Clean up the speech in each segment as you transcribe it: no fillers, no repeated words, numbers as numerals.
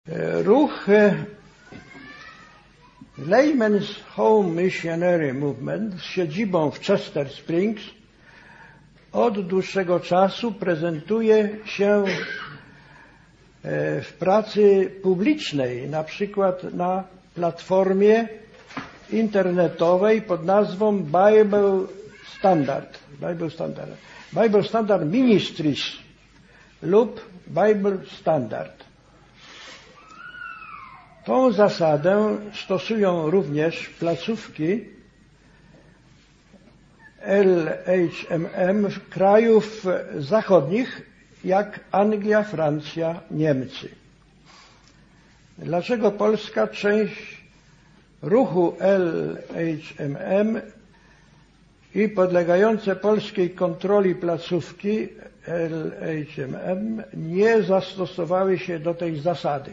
Ruch Layman's Home Missionary Movement z siedzibą w Chester Springs od dłuższego czasu prezentuje się w pracy publicznej, na przykład na platformie internetowej pod nazwą Bible Standard Ministries lub Bible Standard. Tą zasadę stosują również placówki LHMM krajów zachodnich jak Anglia, Francja, Niemcy. Dlaczego polska część ruchu LHMM i podlegające polskiej kontroli placówki LHMM nie zastosowały się do tej zasady?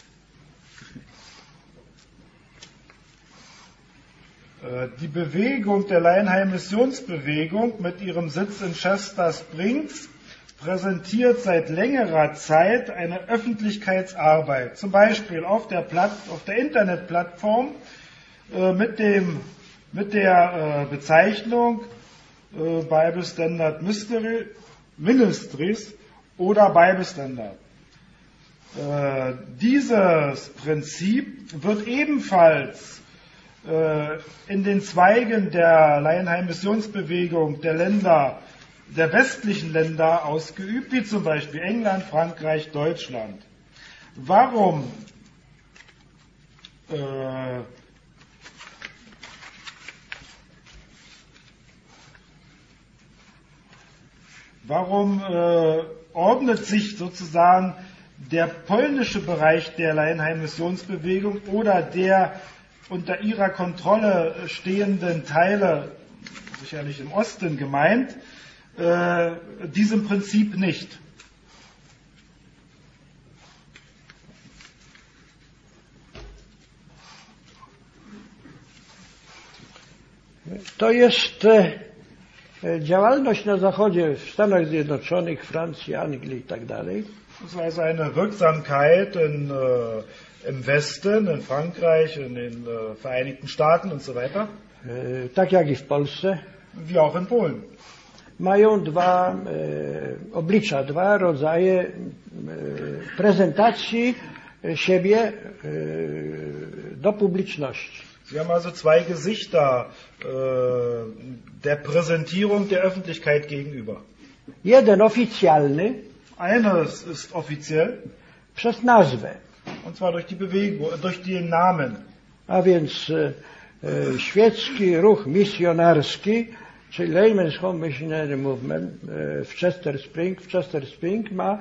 Die Bewegung der Laienheim Missionsbewegung mit ihrem Sitz in Chester Springs präsentiert seit längerer Zeit eine Öffentlichkeitsarbeit, zum Beispiel auf der Internetplattform mit der Bezeichnung Bible Standard Ministries oder Bible Standard. Dieses Prinzip wird ebenfalls in den Zweigen der Laienheim Missionsbewegung der westlichen Länder ausgeübt, wie zum Beispiel England, Frankreich, Deutschland. Warum ordnet sich sozusagen der polnische Bereich der Laienheim Missionsbewegung oder der unter ihrer Kontrolle stehenden Teile, sicherlich im Osten gemeint, diesem Prinzip nicht? To jest działalność na Zachodzie, w Stanach Zjednoczonych, Francji, Anglii i tak dalej. Das ist also eine Wirksamkeit im Westen, in Frankreich, in den Vereinigten Staaten und so weiter. Tak jak i w Polsce. Wie auch in Polen. Mają dwa rodzaje prezentacji siebie do publiczności. Sie haben also zwei Gesichter der Präsentierung der Öffentlichkeit gegenüber. Jeden oficjalny. Eines ist offiziell. Przez nazwę. Und zwar durch die Bewegung, durch den Namen. A więc świecki ruch misjonarski, czyli Layman's Home Missionary Movement w Chester Spring ma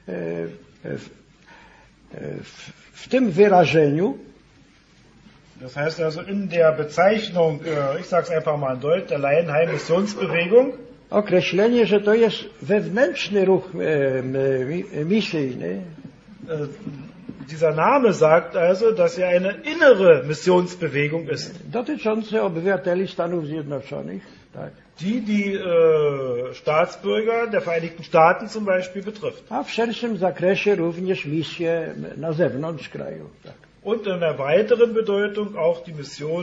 w tym wyrażeniu, das heißt also in der Bezeichnung, ich sage es einfach mal in Deutsch, der Laienheim Missionsbewegung, określenie, że to jest wewnętrzny ruch misyjny. Dieser Name sagt also, dass er eine innere Missionsbewegung ist. Dotyczący obywateli Stanów Zjednoczonych, tak. Die Staatsbürger der Vereinigten Staaten zum Beispiel betrifft. A w szerszym zakresie również misje na zewnątrz kraju, tak. Und in der weiteren Bedeutung auch die Mission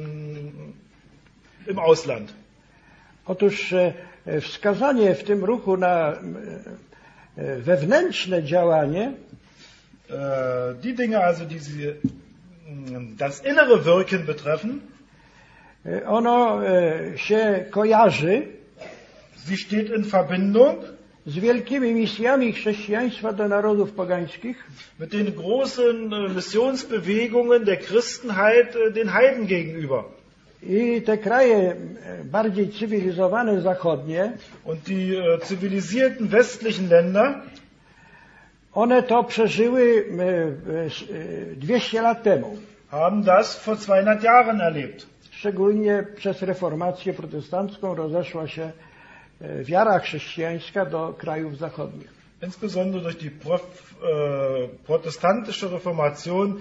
im Ausland. Otóż wskazanie w tym ruchu na wewnętrzne działanie, die Dinge also, die das innere Wirken betreffen, ono się kojarzy, sie steht in Verbindung z wielkimi misjami chrześcijaństwa do narodów pogańskich, mit den großen Missionsbewegungen der Christenheit den Heiden gegenüber. I te kraje bardziej cywilizowane zachodnie, und die zivilisierten westlichen Länder, one to przeżyły 200 lat temu. Haben das vor 200 Jahren erlebt. Szczególnie przez reformację protestancką rozeszła się wiara chrześcijańska do krajów zachodnich. Insbesondere durch die protestantische Reformation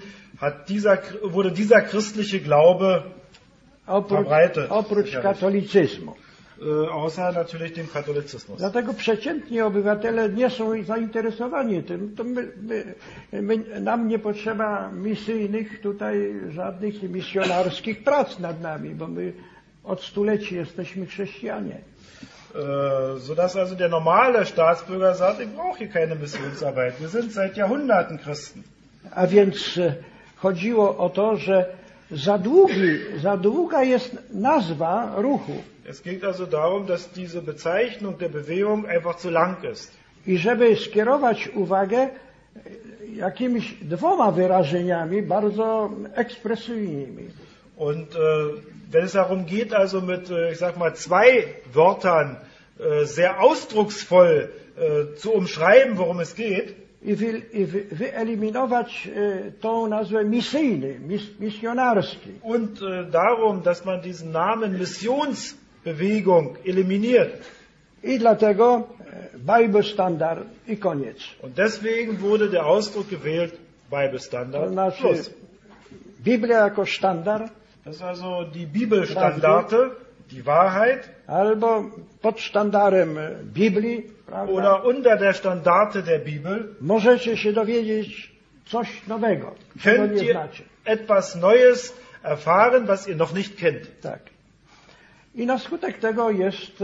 wurde dieser christliche Glaube verbreitet. Oprócz katolicyzmu. außer natürlich dem Katholizismus. Dlatego przeciętni obywatele nie są zainteresowani tym. To nam nie potrzeba misyjnych tutaj żadnych misjonarskich prac nad nami, bo my od stuleci jesteśmy chrześcijanie. Sodass also der normale Staatsbürger sagt, ich brauche hier keine Missionsarbeit. Wir sind seit Jahrhunderten Christen. A więc chodziło o to, że za długa jest nazwa ruchu. Es geht also darum, dass diese Bezeichnung der Bewegung einfach zu lang ist. I żeby skierować uwagę jakimiś dwoma wyrażeniami bardzo ekspresyjnymi. Und wenn es darum geht, also mit, ich sag mal, zwei Wörtern sehr ausdrucksvoll zu umschreiben, worum es geht, I wyeliminować tą nazwę misyjny, misjonarski. und darum, dass man diesen Namen Missionsbewegung eliminiert. I dlatego Bible Standard i koniec. Und deswegen wurde der Ausdruck gewählt, Bible Standard. To znaczy Schluss. Biblia jako sztandar, Das ist also die Bibelstandarte, die Wahrheit, albo pod sztandarem Biblii, prawda? oder unter der Standarte der Bibel Możecie się dowiedzieć coś nowego, czego könnt nie ihr znacie. etwas Neues erfahren, was ihr noch nicht kennt. Tak. I na skutek tego jest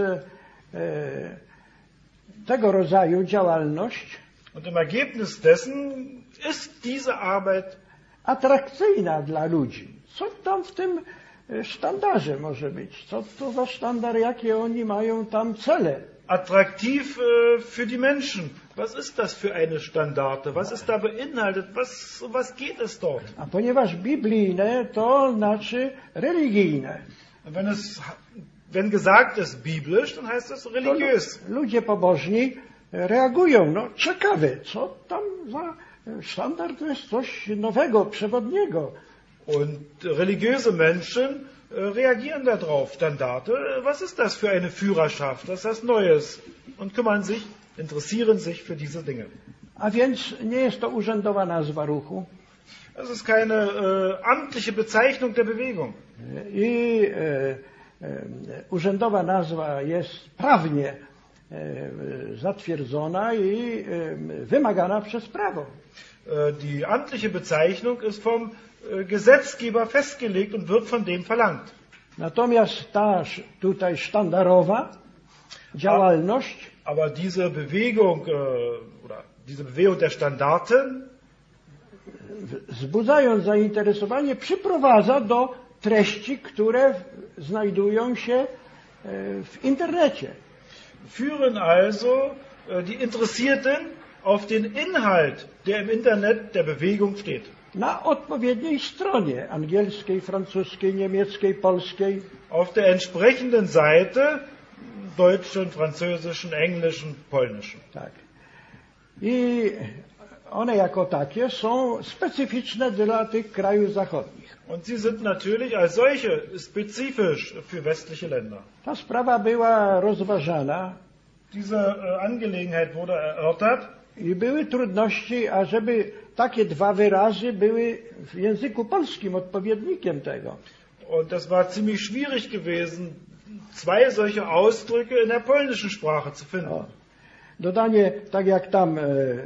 tego rodzaju działalność Und im Ergebnis dessen ist diese Arbeit atrakcyjna dla ludzi. Co tam w tym sztandarze może być? Co to za sztandar, jakie oni mają tam cele? attraktiv für die Menschen. Was ist das für eine Standarte? Was ist da beinhaltet? Um was geht es dort? A ponieważ biblijne, to znaczy religijne. Wenn gesagt ist biblisch, dann heißt das religiös. Ludzie pobożni reagują, no ciekawe, co tam za sztandar, to jest coś nowego, przewodniego. Und religiöse Menschen reagieren darauf. Standarte, was ist das für eine Führerschaft? Was ist das Neues? Und interessieren sich für diese Dinge. A więc nie jest to urzędowa nazwa ruchu. Das ist keine amtliche Bezeichnung der Bewegung. I urzędowa nazwa jest prawnie zatwierdzona i wymagana przez prawo. Die amtliche Bezeichnung ist vom Gesetzgeber festgelegt und wird von dem verlangt. Natomiast ta tutaj sztandarowa działalność, aber diese Bewegung oder diese Bewegung der Standarten, wzbudzając zainteresowanie, przyprowadza do treści, które znajdują się w internecie. Führen also die Interessierten auf den Inhalt, der im Internet der Bewegung steht. Na odpowiedniej stronie angielskiej, francuskiej, niemieckiej, polskiej. Auf der entsprechenden Seite deutschen, französischen, englischen, polnischen. Tak. I one jako takie są specyficzne dla tych krajów zachodnich. Und sie sind natürlich als solche spezifisch für westliche Länder. Ta sprawa była rozważana. Diese Angelegenheit wurde erörtert. I były trudności, ażeby takie dwa wyrazy były w języku polskim odpowiednikiem tego. Und das war ziemlich schwierig gewesen, zwei solche Ausdrücke in der polnischen Sprache zu finden. Dodanie, tak jak tam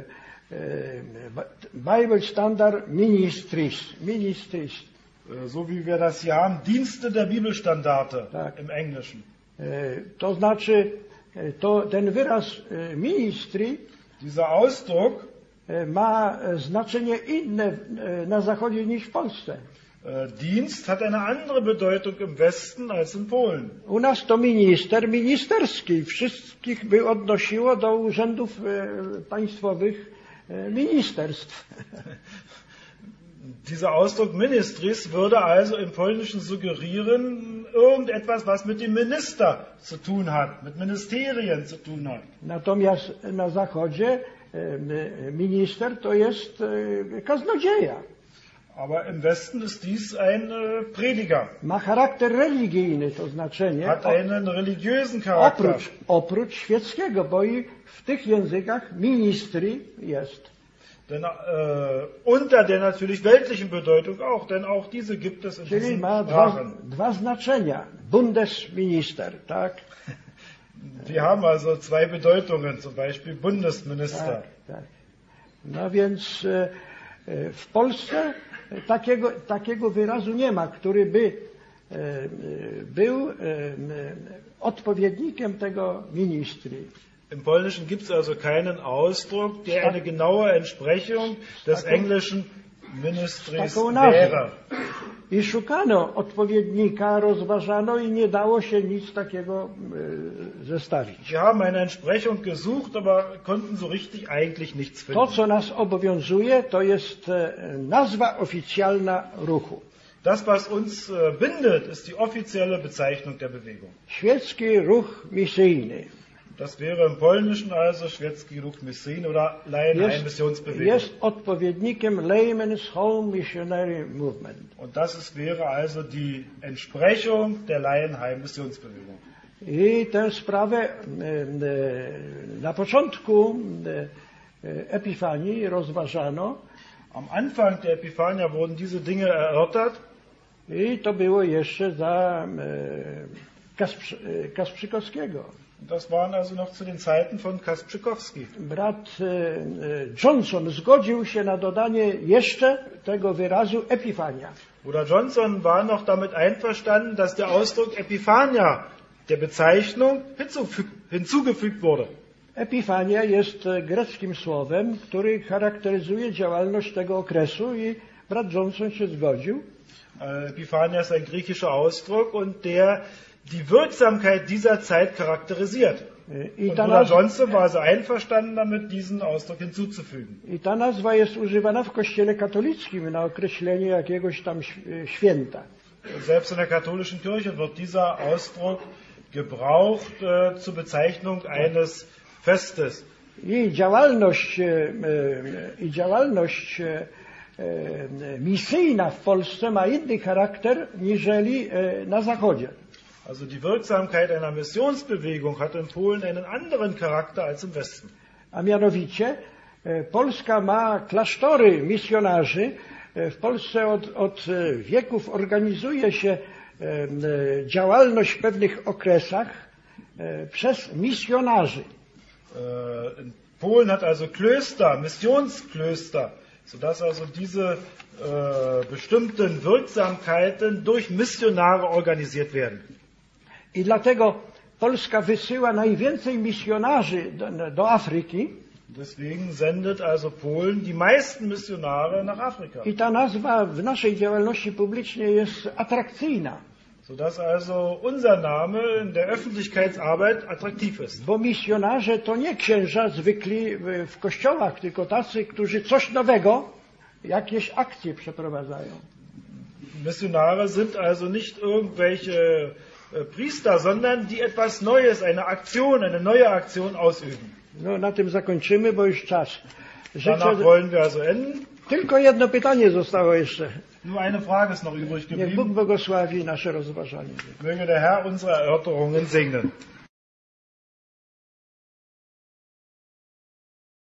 Bible Standard Ministries. So wie wir das hier haben, Dienste der Bibelstandarte tak. im Englischen. To znaczy, ten wyraz ministry, dieser Ausdruck ma znaczenie inne na Zachodzie niż w Polsce. Dienst hat eine andere Bedeutung im Westen als in Polen. U nas to ministerski. Wszystkich by odnosiło do urzędów państwowych ministerstw. Dieser Ausdruck Ministries würde also im Polnischen suggerieren, irgendetwas, was mit dem Minister zu tun hat, mit Ministerien zu tun hat. Natomiast na Zachodzie minister to jest kaznodzieja. Aber im Westen ist dies ein Prediger. Ma charakter religijny, to znaczenie. Hat einen religiösen Charakter. Oprócz świeckiego, bo i w tych językach ministry jest. Denn unter der natürlich weltlichen Bedeutung auch, denn auch diese gibt es in Czyli diesen ma Sprachen. dwa znaczenia. Bundesminister, tak? Die haben also zwei Bedeutungen, zum Beispiel Bundesminister. Tak. No więc w Polsce takiego wyrazu nie ma, który by był odpowiednikiem tego ministry. Im Polnischen gibt es also keinen Ausdruck, der eine genaue Entsprechung des englischen Ministries wäre. I szukano odpowiednika, rozważano i nie dało się nic takiego zestawić. Wir haben eine Entsprechung gesucht, aber konnten so richtig eigentlich nichts To, finden. co nas obowiązuje, to jest nazwa oficjalna ruchu. Das, was uns bindet, ist die offizielle Bezeichnung der Bewegung. Świecki ruch misyjny. Das wäre im Polnischen also Świecki Ruch Misyjny oder Laienheim-Missionsbewegung. Jest odpowiednikiem Layman's Home Missionary Movement. Und das wäre also die Entsprechung der Laienheim-Missionsbewegung. I tę sprawę na początku Epifanii rozważano. Am Anfang der Epiphania wurden diese Dinge erörtert. I to było jeszcze za Kasprzykowskiego. Das waren also noch zu den Zeiten von Kasprzykowski. Brat Johnson zgodził się na dodanie jeszcze tego wyrazu Epifania. Bruder Johnson war noch damit einverstanden, dass der Ausdruck Epiphania der Bezeichnung hinzugefügt wurde. Epifania jest greckim słowem, który charakteryzuje działalność tego okresu i brat Johnson się zgodził. Epiphania ist ein griechischer Ausdruck und der die Wirksamkeit dieser Zeit charakterisiert. Und Bruder Johnson war also einverstanden damit, diesen Ausdruck hinzuzufügen. I ta nazwa jest używana w Kościele katolickim na określenie jakiegoś tam święta. Selbst in der katholischen Kirche wird dieser Ausdruck gebraucht zur Bezeichnung eines Festes. I działalność misyjna w Polsce ma inny charakter niżeli na Zachodzie. Also die Wirksamkeit einer Missionsbewegung hat in Polen einen anderen Charakter als im Westen. A mianowicie Polska ma klasztory misjonarzy. W Polsce od wieków organizuje się działalność w pewnych okresach przez misjonarzy. Polen hat also Klöster, Missionsklöster, sodass also diese bestimmten Wirksamkeiten durch Missionare organisiert werden. I dlatego Polska wysyła najwięcej misjonarzy do Afryki. Deswegen sendet also Polen die meisten Missionare nach Afrika. I ta nazwa w naszej działalności publicznej jest atrakcyjna. Sodass also unser Name in der Öffentlichkeitsarbeit attraktiv ist. Bo misjonarze to nie księża zwykli w kościołach, tylko tacy, którzy coś nowego, jakieś akcje przeprowadzają. Missionare sind also nicht irgendwelche Priester, sondern die etwas Neues, eine neue Aktion ausüben. No, na tym zakończymy, bo już czas. Danach wollen wir also enden. Tylko jedno pytanie zostało jeszcze. Nur eine Frage ist noch übrig Niech Bóg geblieben. błogosławi nasze rozważanie. Möge der Herr unsere Erörterungen segnen.